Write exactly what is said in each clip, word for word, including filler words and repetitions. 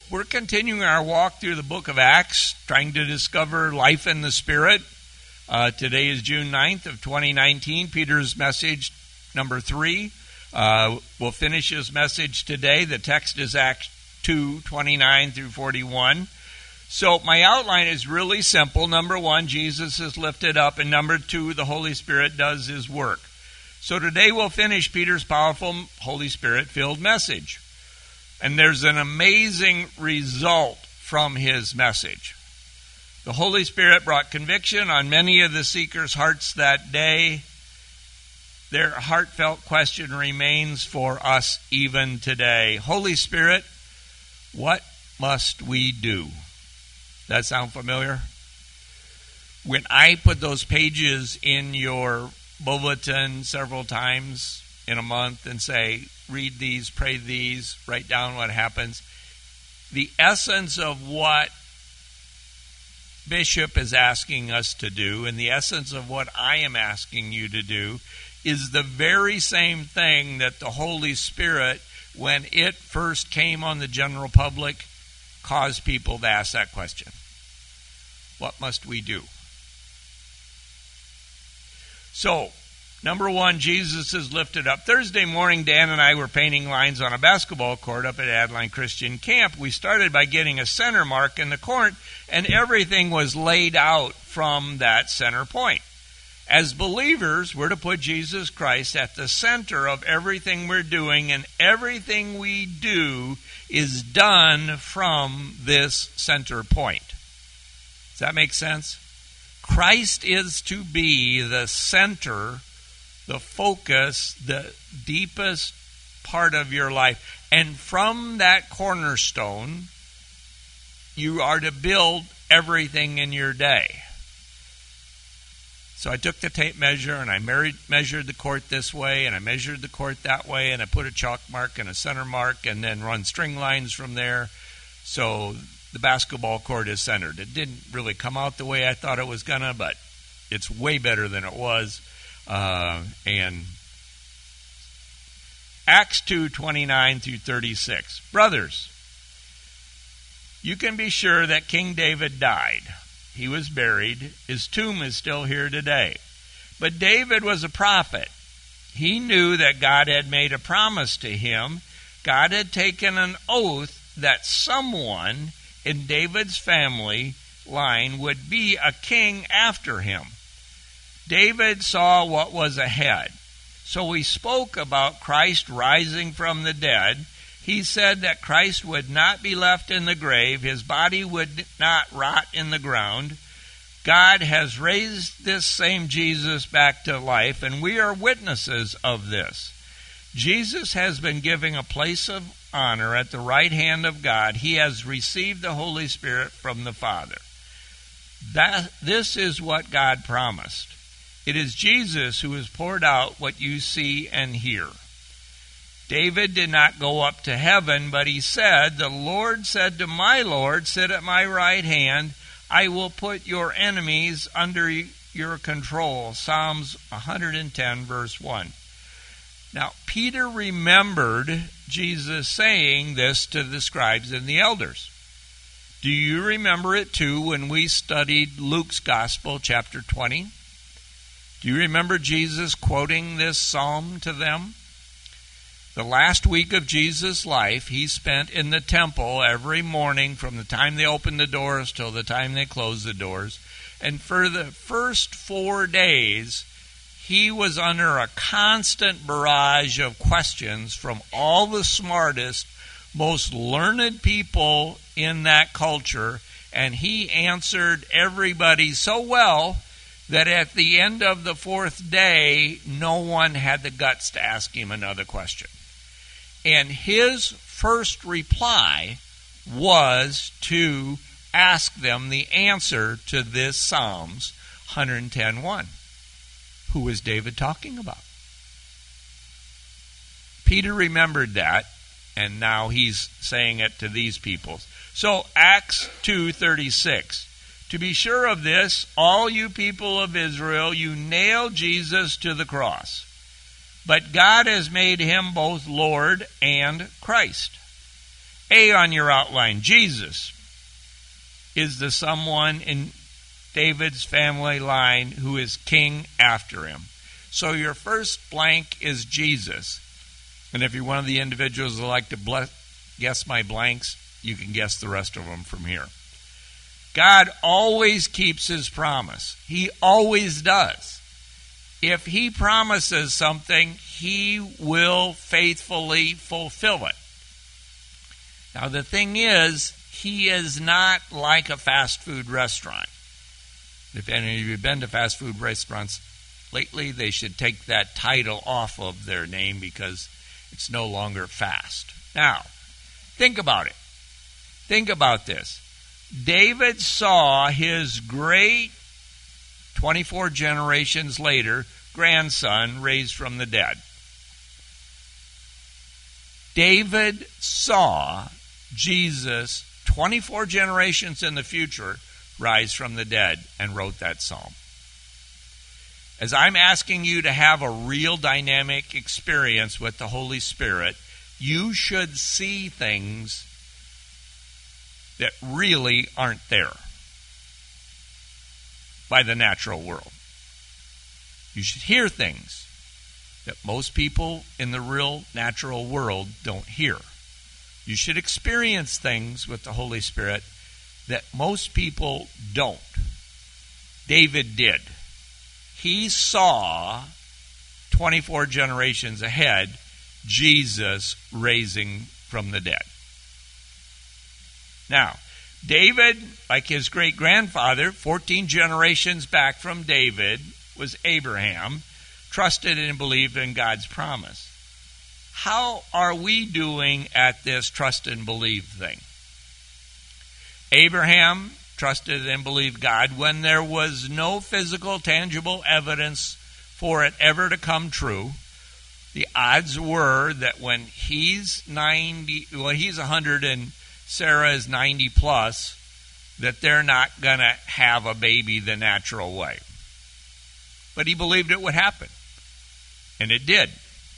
we're continuing our walk through the book of Acts, trying to discover life in the Spirit. Uh, today is June ninth of twenty nineteen, Peter's message number three. Uh, we'll finish his message today. The text is Acts two, twenty-nine through forty-one. So my outline is really simple. Number one, Jesus is lifted up, and number two, the Holy Spirit does his work. So today we'll finish Peter's powerful Holy Spirit-filled message. And there's an amazing result from his message. The Holy Spirit brought conviction on many of the seekers' hearts that day. Their heartfelt question remains for us even today. Holy Spirit, what must we do? That sound familiar? When I put those pages in your bulletin several times in a month and say, read these, pray these, write down what happens, the essence of what Bishop is asking us to do and the essence of what I am asking you to do is the very same thing that the Holy Spirit, when it first came on the general public, caused people to ask that question. What must we do? So, number one, Jesus is lifted up. Thursday morning, Dan and I were painting lines on a basketball court up at Adeline Christian Camp. We started by getting a center mark in the court, and everything was laid out from that center point. As believers, we're to put Jesus Christ at the center of everything we're doing, and everything we do is done from this center point. Does that make sense? Christ is to be the center, the focus, the deepest part of your life. And from that cornerstone, you are to build everything in your day. So I took the tape measure and I married, measured the court this way and I measured the court that way and I put a chalk mark and a center mark and then run string lines from there. So the basketball court is centered. It didn't really come out the way I thought it was going to, but it's way better than it was. Uh, and Acts two, twenty-nine through thirty-six. Brothers, you can be sure that King David died. He was buried. His tomb is still here today. But David was a prophet. He knew that God had made a promise to him. God had taken an oath that someone in David's family line would be a king after him. David saw what was ahead. So he spoke about Christ rising from the dead. He said that Christ would not be left in the grave. His body would not rot in the ground. God has raised this same Jesus back to life, and we are witnesses of this. Jesus has been given a place of honor at the right hand of God. He has received the Holy Spirit from the Father. That, this is what God promised. It is Jesus who has poured out what you see and hear. David did not go up to heaven, but he said, the Lord said to my Lord, sit at my right hand. I will put your enemies under your control. Psalms one hundred ten, verse one. Now, Peter remembered Jesus saying this to the scribes and the elders. Do you remember it too when we studied Luke's Gospel, chapter twenty? Do you remember Jesus quoting this psalm to them? The last week of Jesus' life, he spent in the temple every morning from the time they opened the doors till the time they closed the doors. And for the first four days, he was under a constant barrage of questions from all the smartest, most learned people in that culture, and he answered everybody so well that at the end of the fourth day, no one had the guts to ask him another question. And his first reply was to ask them the answer to this Psalms one ten one. Who was David talking about? Peter remembered that, and now he's saying it to these people. So Acts two thirty-six. To be sure of this, all you people of Israel, you nailed Jesus to the cross. But God has made him both Lord and Christ. A on your outline, Jesus is the someone in David's family line who is king after him. So your first blank is Jesus. And if you're one of the individuals who like to bless, guess my blanks, you can guess the rest of them from here. God always keeps his promise. He always does. If he promises something, he will faithfully fulfill it. Now the thing is, he is not like a fast food restaurant. If any of you have been to fast food restaurants lately, they should take that title off of their name because it's no longer fast. Now, think about it. Think about this. David saw his great twenty-four generations later grandson raised from the dead. David saw Jesus twenty-four generations in the future rise from the dead and wrote that psalm. As I'm asking you to have a real dynamic experience with the Holy Spirit, you should see things that really aren't there by the natural world. You should hear things that most people in the real natural world don't hear. You should experience things with the Holy Spirit that most people don't. David did. He saw twenty-four generations ahead Jesus raising from the dead. Now, David, like his great-grandfather, fourteen generations back from David, was Abraham, trusted and believed in God's promise. How are we doing at this trust and believe thing? Abraham trusted and believed God when there was no physical, tangible evidence for it ever to come true. The odds were that when he's ninety, when he's one hundred and Sarah is ninety plus, that they're not going to have a baby the natural way. But he believed it would happen. And it did.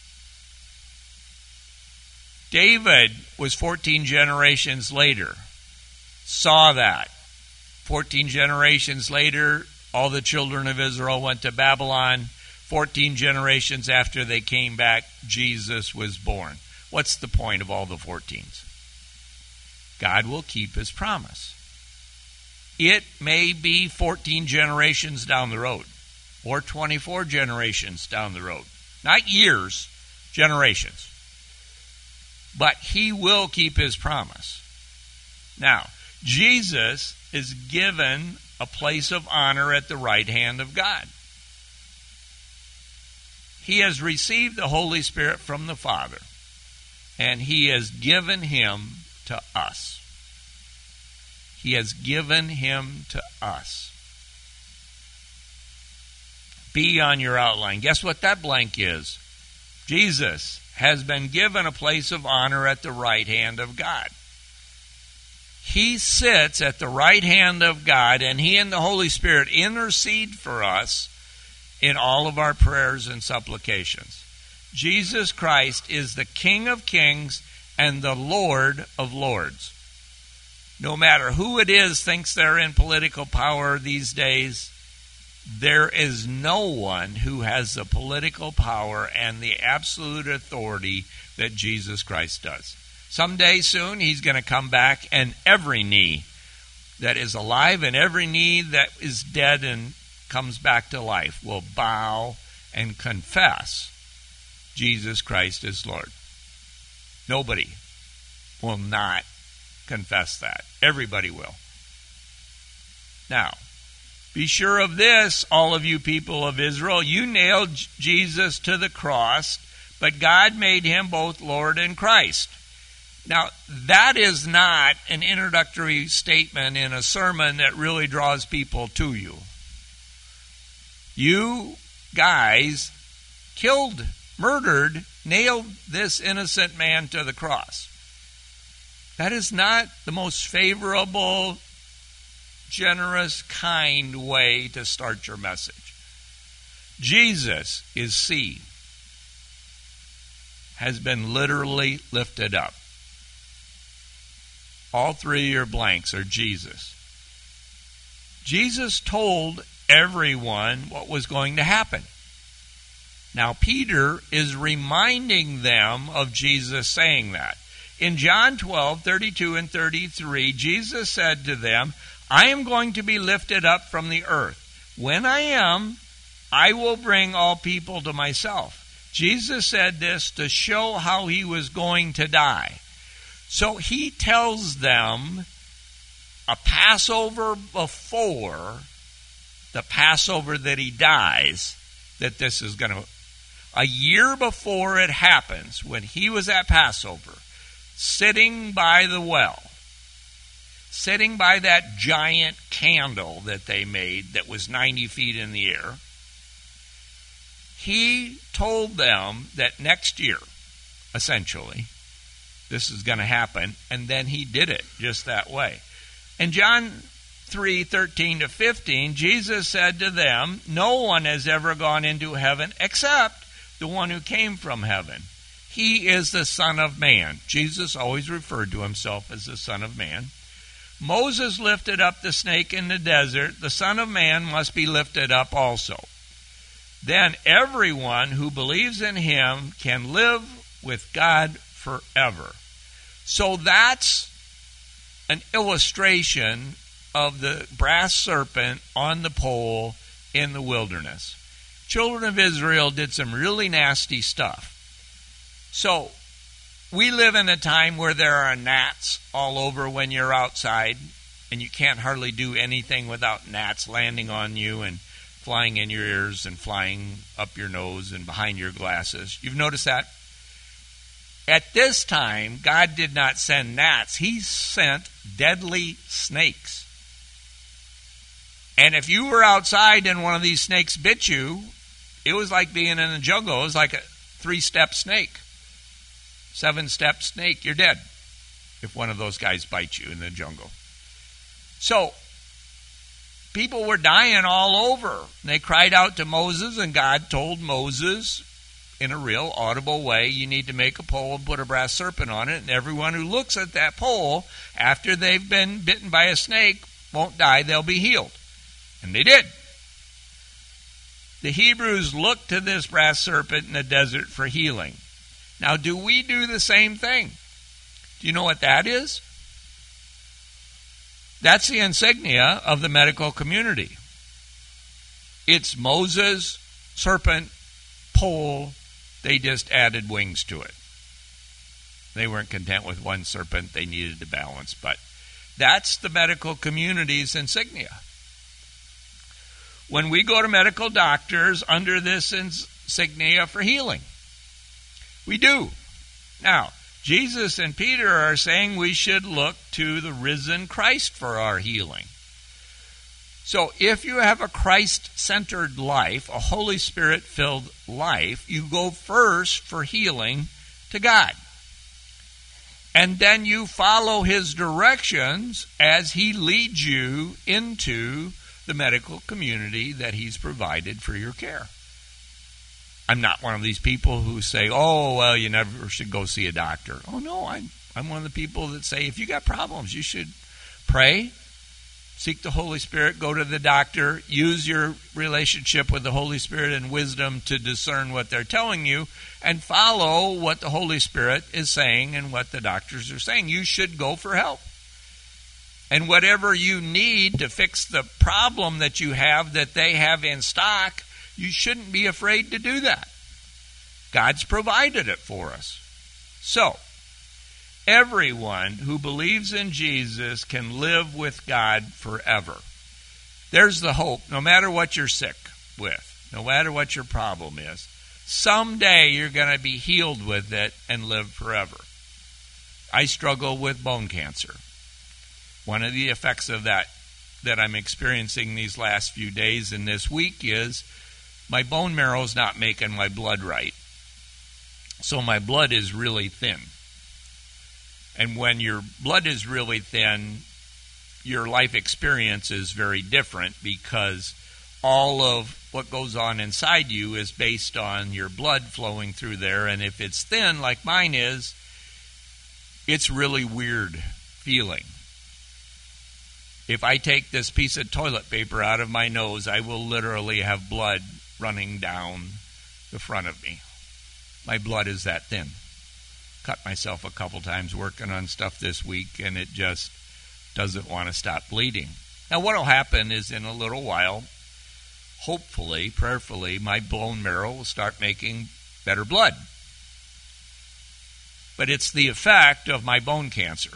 David was fourteen generations later. Saw that. fourteen generations later, all the children of Israel went to Babylon. fourteen generations after they came back, Jesus was born. What's the point of all the fourteens? God will keep his promise. It may be fourteen generations down the road, or twenty-four generations down the road. Not years, generations. But he will keep his promise. Now, Jesus is given a place of honor at the right hand of God. He has received the Holy Spirit from the Father, and he has given him to us. He has given him to us. B on your outline. Guess what that blank is? Jesus has been given a place of honor at the right hand of God. He sits at the right hand of God, and he and the Holy Spirit intercede for us in all of our prayers and supplications. Jesus Christ is the King of kings and the Lord of lords. No matter who it is thinks they're in political power these days, there is no one who has the political power and the absolute authority that Jesus Christ does. Someday soon, he's going to come back, and every knee that is alive and every knee that is dead and comes back to life will bow and confess Jesus Christ is Lord. Nobody will not confess that. Everybody will. Now, be sure of this, all of you people of Israel. You nailed Jesus to the cross, but God made him both Lord and Christ. Now, that is not an introductory statement in a sermon that really draws people to you. You guys killed, murdered, nailed this innocent man to the cross. That is not the most favorable, generous, kind way to start your message. Jesus is C, has been literally lifted up. All three of your blanks are Jesus. Jesus told everyone what was going to happen. Now, Peter is reminding them of Jesus saying that. In John twelve, thirty-two and thirty-three, Jesus said to them, I am going to be lifted up from the earth. When I am, I will bring all people to myself. Jesus said this to show how he was going to die. So he tells them a Passover before the Passover that he dies, that this is going to, a year before it happens, when he was at Passover, sitting by the well, sitting by that giant candle that they made that was ninety feet in the air, he told them that next year, essentially, this is going to happen, and then he did it just that way. In John three, thirteen to fifteen, Jesus said to them, no one has ever gone into heaven except the one who came from heaven. He is the Son of Man. Jesus always referred to himself as the Son of Man. Moses lifted up the snake in the desert. The Son of Man must be lifted up also. Then everyone who believes in him can live with God forever. So that's an illustration of the brass serpent on the pole in the wilderness. Children of Israel did some really nasty stuff. So we live in a time where there are gnats all over when you're outside, and you can't hardly do anything without gnats landing on you and flying in your ears and flying up your nose and behind your glasses. You've noticed that? At this time, God did not send gnats. He sent deadly snakes. And if you were outside and one of these snakes bit you, it was like being in a jungle. It was like a three-step snake. Seven-step snake, you're dead if one of those guys bites you in the jungle. So, people were dying all over. They cried out to Moses, and God told Moses, in a real audible way, you need to make a pole and put a brass serpent on it, and everyone who looks at that pole after they've been bitten by a snake won't die, they'll be healed. And they did. The Hebrews looked to this brass serpent in the desert for healing. Now, do we do the same thing? Do you know what that is? That's the insignia of the medical community. It's Moses, serpent, pole. They just added wings to it. They weren't content with one serpent. They needed to balance. But that's the medical community's insignia. When we go to medical doctors under this insignia for healing, we do. Now, Jesus and Peter are saying we should look to the risen Christ for our healing. So if you have a Christ-centered life, a Holy Spirit-filled life, you go first for healing to God. And then you follow his directions as he leads you into the medical community that he's provided for your care. I'm not one of these people who say, oh, well, you never should go see a doctor. Oh, no, I'm, I'm one of the people that say, if you got problems, you should pray, seek the Holy Spirit, go to the doctor, use your relationship with the Holy Spirit and wisdom to discern what they're telling you, and follow what the Holy Spirit is saying and what the doctors are saying. You should go for help. And whatever you need to fix the problem that you have that they have in stock, you shouldn't be afraid to do that. God's provided it for us. So, everyone who believes in Jesus can live with God forever. There's the hope, no matter what you're sick with, no matter what your problem is. Someday you're going to be healed with it and live forever. I struggle with bone cancer. One of the effects of that that I'm experiencing these last few days and this week is my bone marrow is not making my blood right. So my blood is really thin. And when your blood is really thin, your life experience is very different because all of what goes on inside you is based on your blood flowing through there. And if it's thin like mine is, it's really weird. feeling. If I take this piece of toilet paper out of my nose, I will literally have blood running down the front of me. My blood is that thin. Cut myself a couple times working on stuff this week, and it just doesn't want to stop bleeding. Now, what will happen is in a little while, hopefully, prayerfully, my bone marrow will start making better blood. But it's the effect of my bone cancer.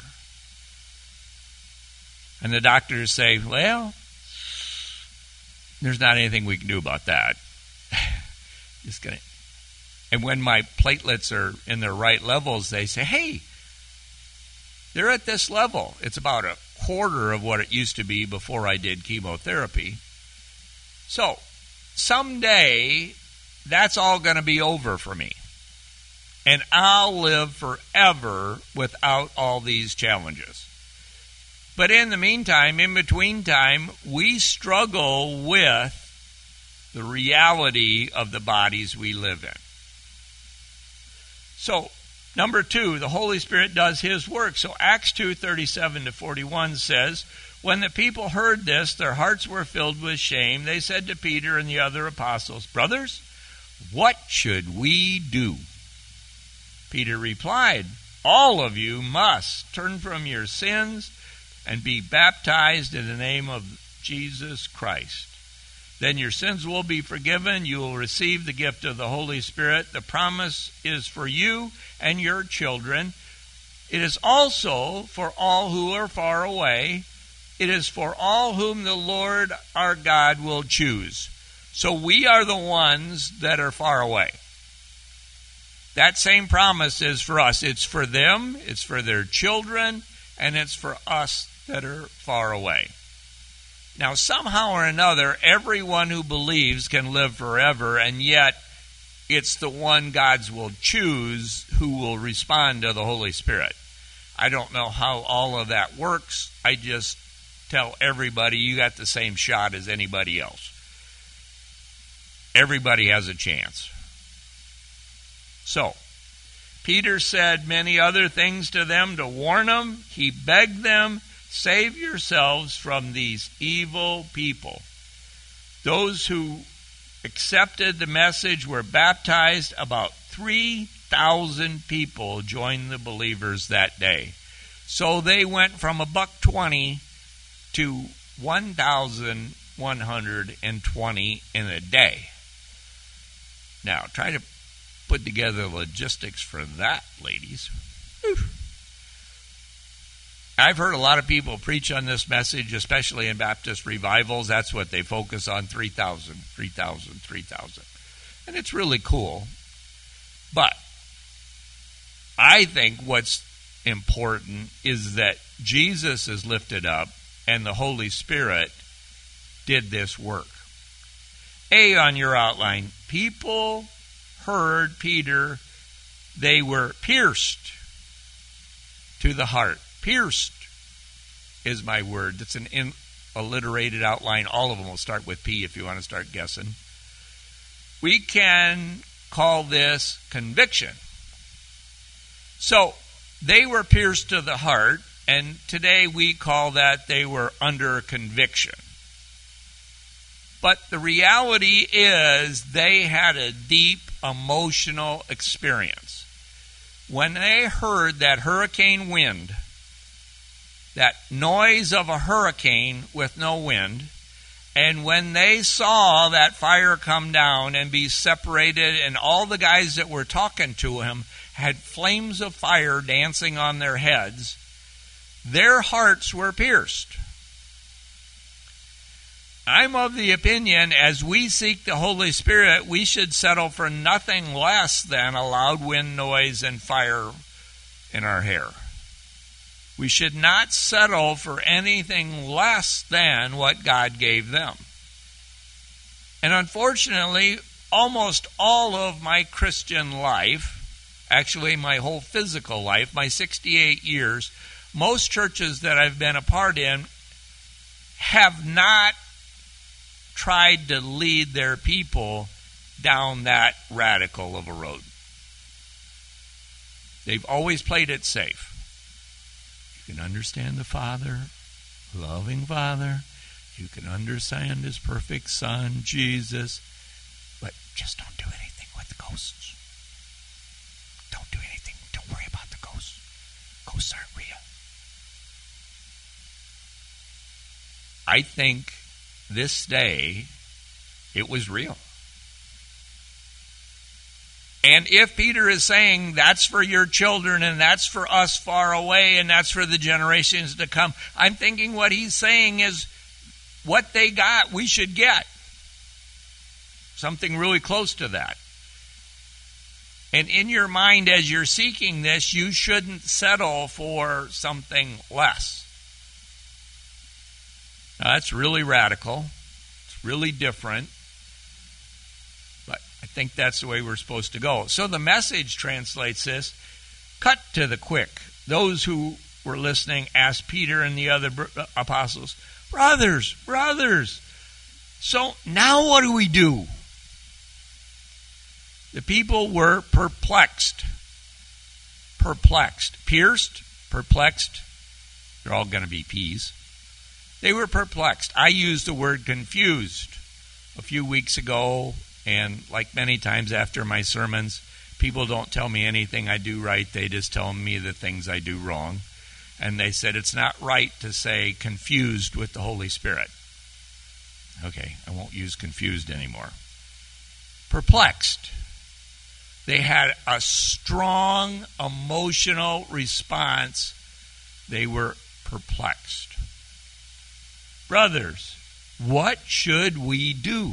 And the doctors say, well, there's not anything we can do about that. Just gonna. And when my platelets are in their right levels, they say, hey, they're at this level. It's about a quarter of what it used to be before I did chemotherapy. So, someday, that's all going to be over for me. And I'll live forever without all these challenges. But in the meantime, in between time, we struggle with the reality of the bodies we live in. So, number two, the Holy Spirit does His work. So Acts two, thirty-seven to forty-one says, when the people heard this, their hearts were filled with shame. They said to Peter and the other apostles, brothers, what should we do? Peter replied, all of you must turn from your sins and be baptized in the name of Jesus Christ. Then your sins will be forgiven. You will receive the gift of the Holy Spirit. The promise is for you and your children. It is also for all who are far away. It is for all whom the Lord our God will choose. So we are the ones that are far away. That same promise is for us. It's for them, it's for their children, and it's for us that are far away. Now, somehow or another, everyone who believes can live forever, and yet it's the one God will choose who will respond to the Holy Spirit. I don't know how all of that works. I just tell everybody you got the same shot as anybody else. Everybody has a chance. So, Peter said many other things to them to warn them. He begged them, save yourselves from these evil people. Those who accepted the message were baptized. About three thousand people joined the believers that day. So they went from a buck twenty to one thousand one hundred twenty in a day. Now, try to put together logistics for that, ladies. Whew. I've heard a lot of people preach on this message, especially in Baptist revivals. That's what they focus on, three thousand, three thousand, three thousand. And it's really cool. But I think what's important is that Jesus is lifted up and the Holy Spirit did this work. A on your outline, people heard Peter, they were pierced to the heart. Pierced is my word. That's an in, alliterated outline. All of them will start with P if you want to start guessing. We can call this conviction. So, they were pierced to the heart, and today we call that they were under conviction. But the reality is they had a deep emotional experience. When they heard that hurricane wind, that noise of a hurricane with no wind, and when they saw that fire come down and be separated, and all the guys that were talking to him had flames of fire dancing on their heads, their hearts were pierced. I'm of the opinion, as we seek the Holy Spirit, we should settle for nothing less than a loud wind noise and fire in our hair. We should not settle for anything less than what God gave them. And unfortunately, almost all of my Christian life, actually my whole physical life, my sixty-eight years, most churches that I've been a part in have not tried to lead their people down that radical of a road. They've always played it safe. You can understand the Father, loving Father. You can understand his perfect Son, Jesus. But just don't do anything with the ghosts. Don't do anything. Don't worry about the ghosts. Ghosts aren't real. I think this day it was real. And if Peter is saying that's for your children and that's for us far away and that's for the generations to come, I'm thinking what he's saying is what they got, we should get. Something really close to that. And in your mind, as you're seeking this, you shouldn't settle for something less. Now, that's really radical. It's really different. But I think that's the way we're supposed to go. So the Message translates this, cut to the quick. Those who were listening asked Peter and the other apostles, brothers, brothers, so now what do we do? The people were perplexed. Perplexed. Pierced, perplexed. They're all going to be P's. They were perplexed. I used the word confused a few weeks ago, and like many times after my sermons, people don't tell me anything I do right. They just tell me the things I do wrong. And they said it's not right to say confused with the Holy Spirit. Okay, I won't use confused anymore. Perplexed. They had a strong emotional response. They were perplexed. Brothers, what should we do?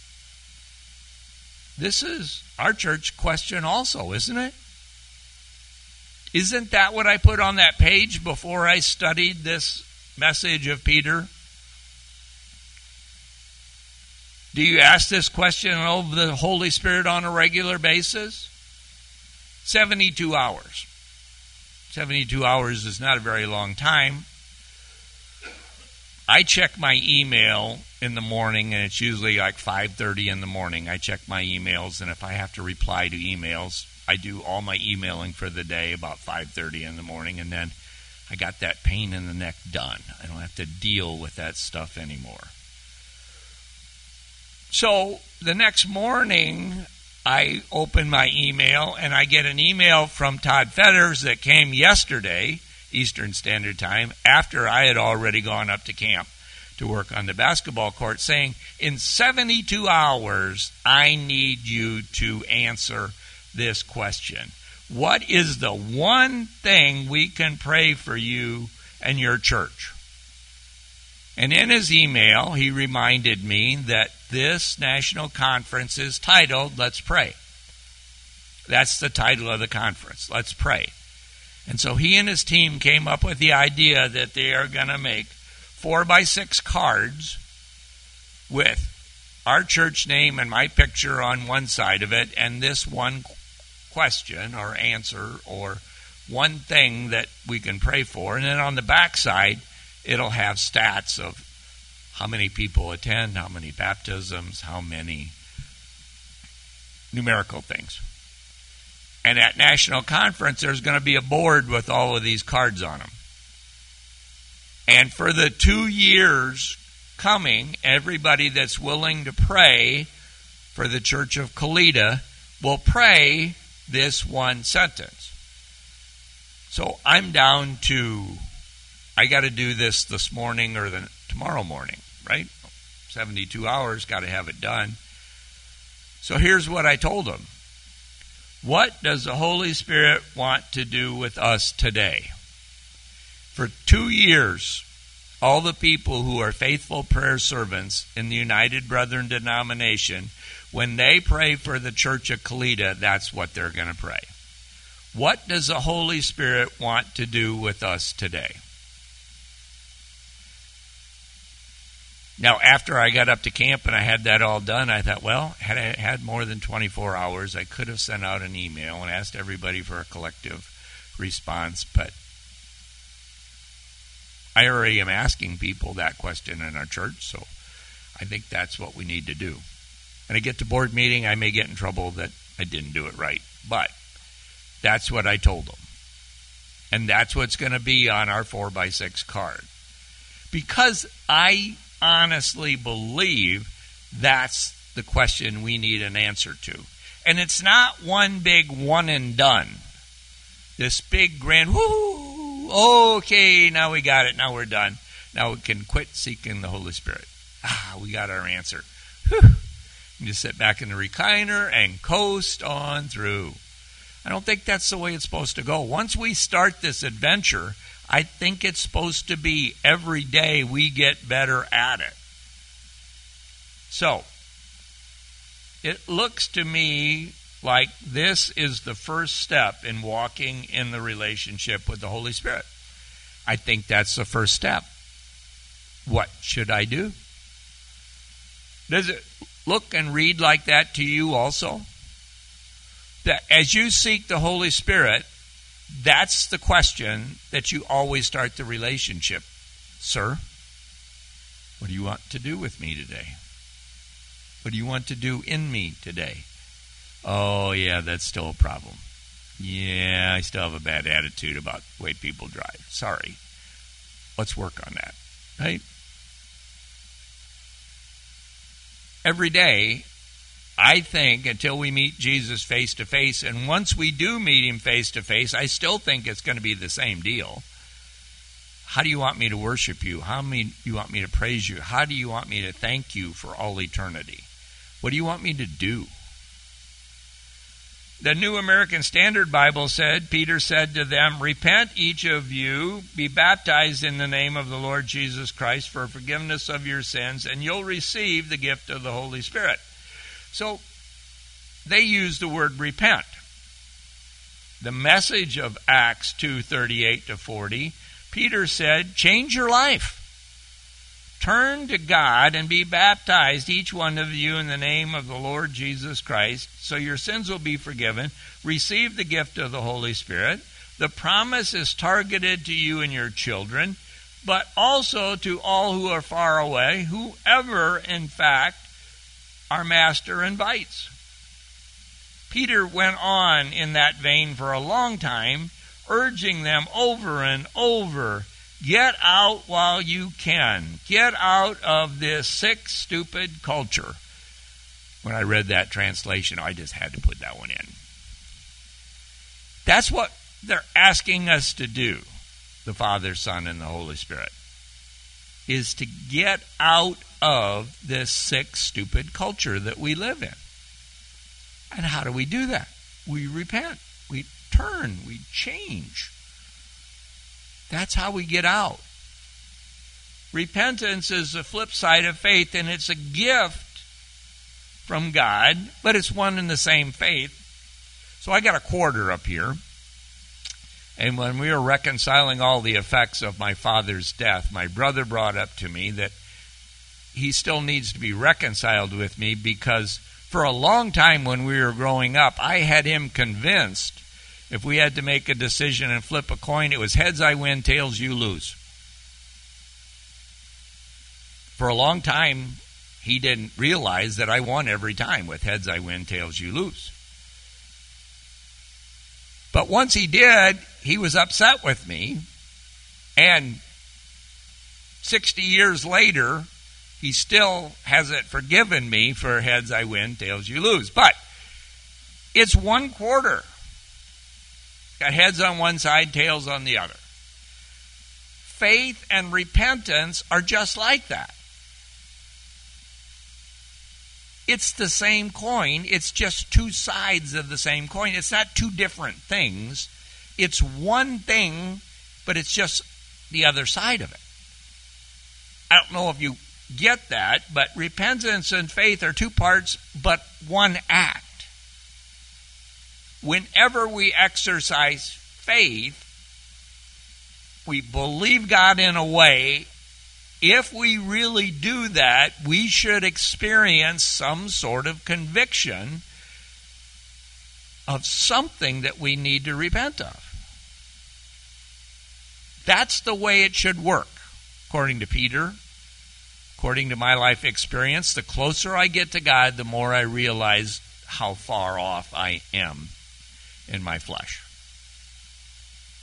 This is our church question also, isn't it? Isn't that what I put on that page before I studied this message of Peter? Do you ask this question of the Holy Spirit on a regular basis? seventy-two hours. seventy-two hours is not a very long time. I check my email in the morning, and it's usually like five thirty in the morning. I check my emails, and if I have to reply to emails, I do all my emailing for the day about five thirty in the morning, and then I got that pain in the neck done. I don't have to deal with that stuff anymore. So the next morning, I open my email, and I get an email from Todd Fetters that came yesterday, Eastern Standard Time, after I had already gone up to camp to work on the basketball court, saying, in seventy-two hours, I need you to answer this question. What is the one thing we can pray for you and your church? And in his email, he reminded me that this national conference is titled, Let's Pray. That's the title of the conference, Let's Pray. And so he and his team came up with the idea that they are going to make four by six cards with our church name and my picture on one side of it, and this one question or answer or one thing that we can pray for. And then on the back side, it'll have stats of how many people attend, how many baptisms, how many numerical things. And at National Conference, there's going to be a board with all of these cards on them. And for the two years coming, everybody that's willing to pray for the Church of Kalida will pray this one sentence. So I'm down to, I got to do this this morning or the tomorrow morning, right? seventy-two hours, got to have it done. So here's what I told them. What does the Holy Spirit want to do with us today? For two years, all the people who are faithful prayer servants in the United Brethren denomination, when they pray for the Church of Kalida, that's what they're going to pray. What does the Holy Spirit want to do with us today? Now, after I got up to camp and I had that all done, I thought, well, had I had more than twenty-four hours, I could have sent out an email and asked everybody for a collective response, but I already am asking people that question in our church, so I think that's what we need to do. When I get to board meeting, I may get in trouble that I didn't do it right, but that's what I told them. And that's what's going to be on our four by six card. Because I honestly believe that's the question we need an answer to. And it's not one big one and done. This big grand, whoo, okay, now we got it, now we're done. Now we can quit seeking the Holy Spirit. Ah, we got our answer. Whew. You just sit back in the recliner and coast on through. I don't think that's the way it's supposed to go. Once we start this adventure, I think it's supposed to be every day we get better at it. So, it looks to me like this is the first step in walking in the relationship with the Holy Spirit. I think that's the first step. What should I do? Does it look and read like that to you also? That as you seek the Holy Spirit, that's the question that you always start the relationship. Sir, what do you want to do with me today? What do you want to do in me today? Oh, yeah, that's still a problem. Yeah, I still have a bad attitude about the way people drive. Sorry. Let's work on that, right? Every day, I think, until we meet Jesus face to face, and once we do meet him face to face, I still think it's going to be the same deal. How do you want me to worship you? How do you want me to praise you? How do you want me to thank you for all eternity? What do you want me to do? The New American Standard Bible said, Peter said to them, repent each of you, be baptized in the name of the Lord Jesus Christ for forgiveness of your sins, and you'll receive the gift of the Holy Spirit. So, they use the word repent. The message of Acts two thirty-eight to forty, Peter said, change your life. Turn to God and be baptized, each one of you, in the name of the Lord Jesus Christ, so your sins will be forgiven. Receive the gift of the Holy Spirit. The promise is targeted to you and your children, but also to all who are far away, whoever, in fact, our Master invites. Peter went on in that vein for a long time, urging them over and over, get out while you can. Get out of this sick, stupid culture. When I read that translation, I just had to put that one in. That's what they're asking us to do, the Father, Son, and the Holy Spirit, is to get out of this sick, stupid culture that we live in. And how do we do that? We repent. We turn. We change. That's how we get out. Repentance is the flip side of faith, and it's a gift from God, but it's one and the same faith. So I got a quarter up here. And when we were reconciling all the effects of my father's death, my brother brought up to me that he still needs to be reconciled with me because for a long time when we were growing up, I had him convinced if we had to make a decision and flip a coin, it was heads I win, tails you lose. For a long time, he didn't realize that I won every time with heads I win, tails you lose. But once he did, he was upset with me. And sixty years later, he still hasn't forgiven me for heads I win, tails you lose. But it's one quarter. Got heads on one side, tails on the other. Faith and repentance are just like that. It's the same coin. It's just two sides of the same coin. It's not two different things. It's one thing, but it's just the other side of it. I don't know if you get that, but repentance and faith are two parts, but one act. Whenever we exercise faith, we believe God in a way. If we really do that, we should experience some sort of conviction of something that we need to repent of. That's the way it should work, according to Peter, according to my life experience. The closer I get to God, the more I realize how far off I am in my flesh.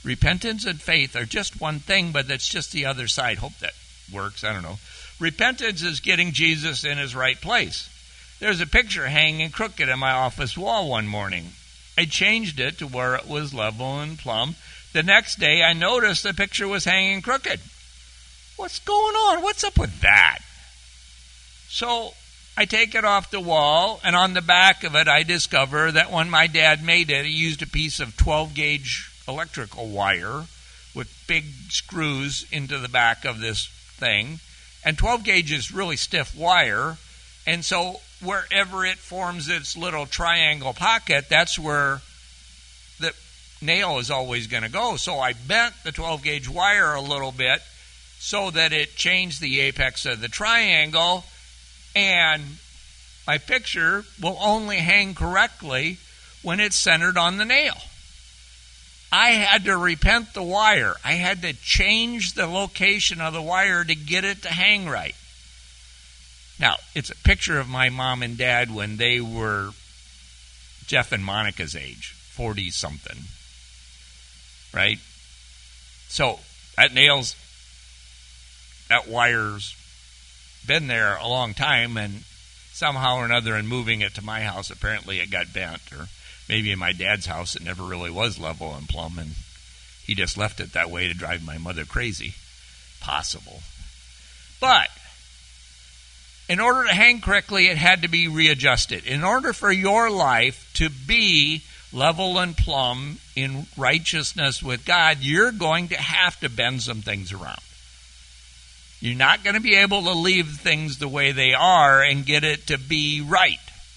Repentance and faith are just one thing, but that's just the other side. Hope that works. I don't know. Repentance is getting Jesus in his right place. There's a picture hanging crooked on my office wall one morning. I changed it to where it was level and plumb. The next day, I noticed the picture was hanging crooked. What's going on? What's up with that? So I take it off the wall, and on the back of it, I discover that when my dad made it, he used a piece of twelve gauge electrical wire with big screws into the back of this thing. And twelve gauge is really stiff wire, and so wherever it forms its little triangle pocket, that's where the nail is always going to go. So I bent the twelve gauge wire a little bit so that it changed the apex of the triangle, and my picture will only hang correctly when it's centered on the nail. I had to repent the wire. I had to change the location of the wire to get it to hang right. Now, it's a picture of my mom and dad when they were Jeff and Monica's age, forty-something, right? So that nail's, that wire's been there a long time, and somehow or another in moving it to my house, apparently it got bent, or maybe in my dad's house it never really was level and plumb, and he just left it that way to drive my mother crazy. Possible. But in order to hang correctly, it had to be readjusted. In order for your life to be level and plumb in righteousness with God, you're going to have to bend some things around. You're not going to be able to leave things the way they are and get it to be right.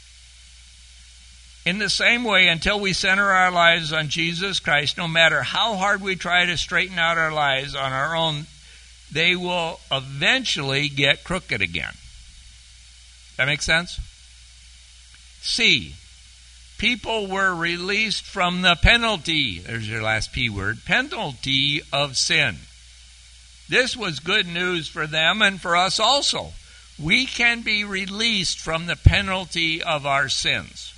In the same way, until we center our lives on Jesus Christ, no matter how hard we try to straighten out our lives on our own, they will eventually get crooked again. That makes sense? C, people were released from the penalty, there's your last P word, penalty of sin. This was good news for them and for us also. We can be released from the penalty of our sins.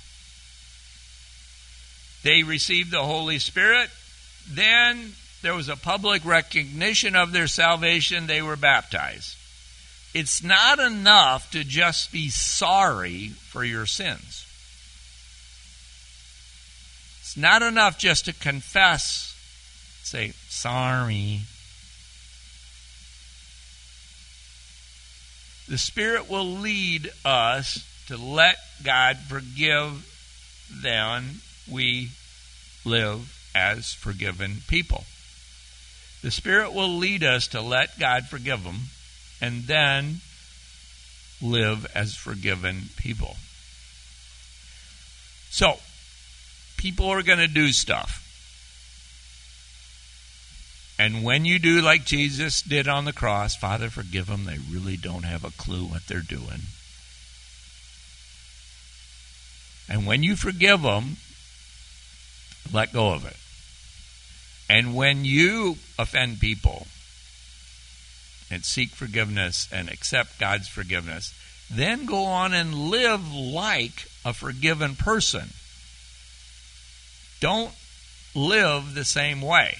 They received the Holy Spirit. Then there was a public recognition of their salvation. They were baptized. It's not enough to just be sorry for your sins. It's not enough just to confess, say, sorry. The Spirit will lead us to let God forgive them. We live as forgiven people. The Spirit will lead us to let God forgive them and then live as forgiven people. So, people are going to do stuff. And when you do like Jesus did on the cross, Father, forgive them. They really don't have a clue what they're doing. And when you forgive them, let go of it. And when you offend people and seek forgiveness and accept God's forgiveness, then go on and live like a forgiven person. Don't live the same way.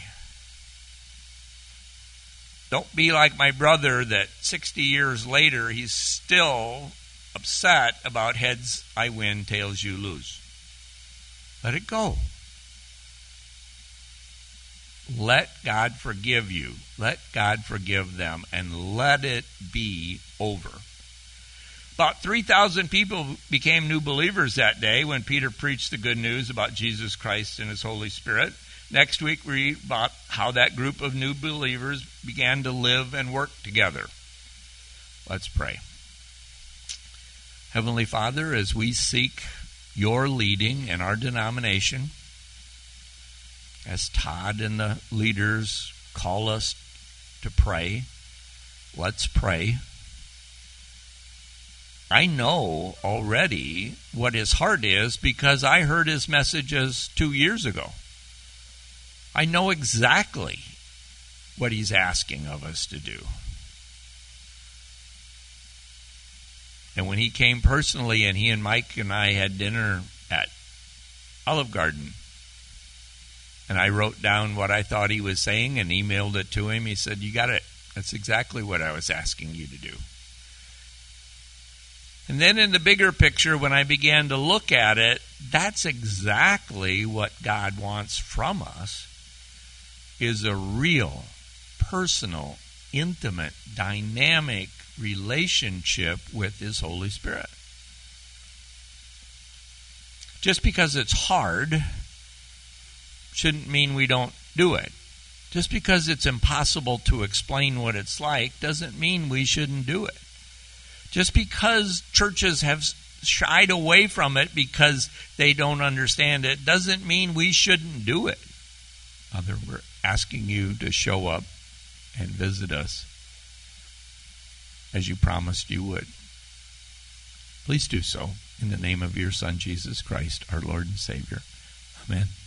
Don't be like my brother that sixty years later he's still upset about heads I win, tails you lose. Let it go. Let God forgive you. Let God forgive them, and let it be over. About three thousand people became new believers that day when Peter preached the good news about Jesus Christ and His Holy Spirit. Next week, we read about how that group of new believers began to live and work together. Let's pray. Heavenly Father, as we seek your leading in our denomination, as Todd and the leaders call us to pray, let's pray. I know already what his heart is because I heard his messages two years ago. I know exactly what he's asking of us to do. And when he came personally, and he and Mike and I had dinner at Olive Garden, And I wrote down what I thought he was saying and emailed it to him. He said, you got it. That's exactly what I was asking you to do. And then in the bigger picture, when I began to look at it, that's exactly what God wants from us, is a real, personal, intimate, dynamic relationship with His Holy Spirit. Just because it's hard shouldn't mean we don't do it. Just because it's impossible to explain what it's like doesn't mean we shouldn't do it. Just because churches have shied away from it because they don't understand it doesn't mean we shouldn't do it. Other, we're asking you to show up and visit us as you promised you would. Please do so in the name of your Son, Jesus Christ, our Lord and Savior. Amen.